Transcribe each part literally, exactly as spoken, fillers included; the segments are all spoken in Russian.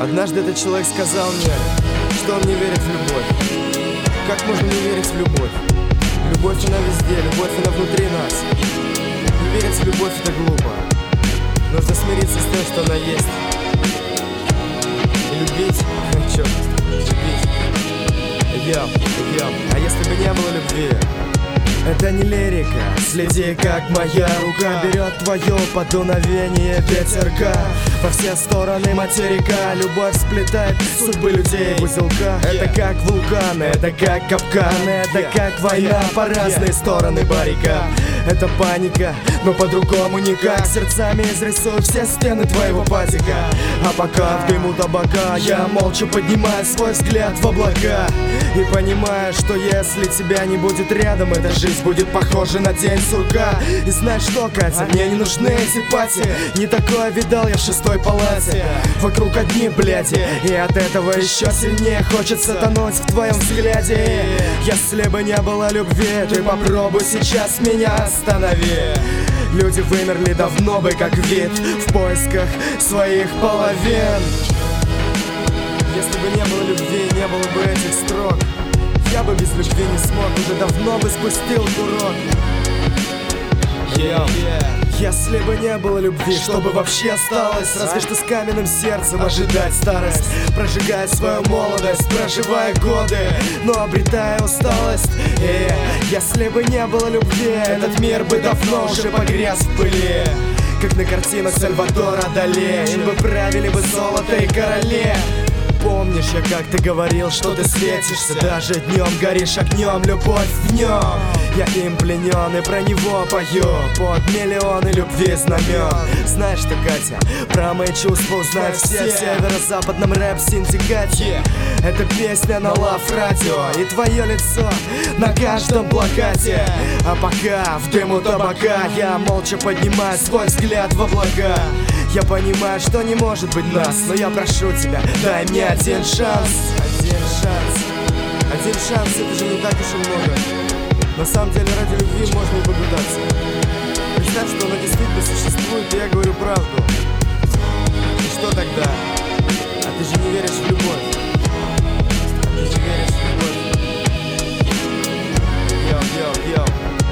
Однажды этот человек сказал мне, что он не верит в любовь. Как можно не верить в любовь? Любовь она везде, любовь она внутри нас. Не верить в любовь — это глупо. Нужно смириться с тем, что она есть. И любить, черт, любить. Йоу, йоу, а если бы не было любви? Это не лирика, следи, как моя рука берет твое подуновение ветерка. Во все стороны материка любовь сплетает судьбы людей в узелках. Это как вулканы, это как капканы, это как война по разные стороны баррикад. Это паника, но по-другому никак. Сердцами изрисую все стены твоего патика. А пока в дыму табака я молча поднимаю свой взгляд в облака и понимаю, что если тебя не будет рядом, эта жизнь будет похожа на день сурка. И знаешь что, Катя, мне не нужны эти пати. Не такое видал я в шестой палате. Вокруг одни бляди, и от этого еще сильнее хочется тонуть в твоем взгляде. Если бы не было любви, ты попробуй сейчас меня останови. Люди вымерли давно бы как вид в поисках своих половин. Если бы не было любви, не было бы этих строк, я бы без любви не смог, уже давно бы спустил курок. Yeah. Если бы не было любви, что бы вообще осталось? Разве что с каменным сердцем ожидать старость, прожигая свою молодость, проживая годы, но обретая усталость. И если бы не было любви, этот мир бы давно уже погряз в пыли, как на картинах Сальвадора Дали. Им бы правили бы золото и короли. Помнишь, я как-то говорил, что ты светишься, даже днем горишь огнем, любовь в нем. Я им пленен и про него пою под миллионы любви знамен. Знаешь что, Катя, про мои чувства узнают все в северо-западном рэп-синдикате. Это песня на Love Radio и твое лицо на каждом плакате. А пока в дыму табака я молча поднимаю свой взгляд в облака. Я понимаю, что не может быть нас, но я прошу тебя, дай мне один шанс. Один шанс. Один шанс, это же не так уж и много. На самом деле ради любви можно и попытаться. Представь, что она действительно существует, и я говорю правду. И что тогда? А ты же не веришь в любовь. А ты же веришь в любовь. Йоу-йоу-йоу.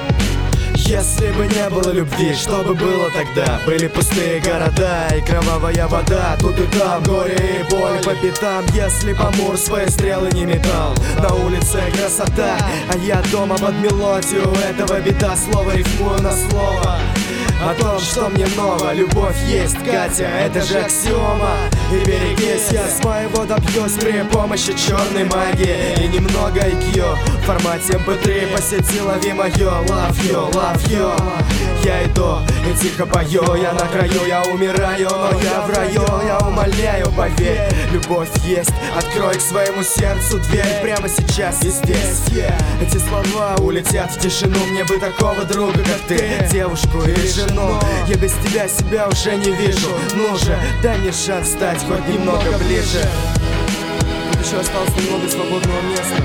Если бы не было любви, что бы было тогда? Были пустые города и кровавая вода, тут и там горе и боль по пятам. Если бы Амур свои стрелы не метал, на улице красота, а я дома под мелодию этого беда. Слово рифмую на слово о том, что мне ново. Любовь есть, Катя, это же аксиома. И берегись, я своего добьюсь при помощи черной магии и немного ай кью в формате эм пэ три по сети лови мое. Love you, love you. Я иду и тихо пою, я на краю, я умираю, но я в раю, я умоляю, поверь. Любовь есть, открой к своему сердцу дверь прямо сейчас и здесь. Эти слова улетят в тишину, мне бы такого друга, как ты, девушку или жену. Я без тебя себя уже не вижу, ну же, дай мне шанс стать хоть немного ближе. Тут еще осталось немного свободного места.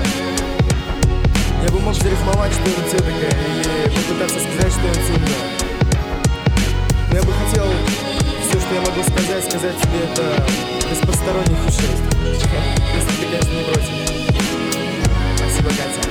Я бы мог зарифмовать что-нибудь такое или попытаться сказать что-нибудь умное. Но я бы хотел все, что я могу сказать, сказать тебе это без посторонних ушей. Если ты, конечно, не против. Спасибо, Катя.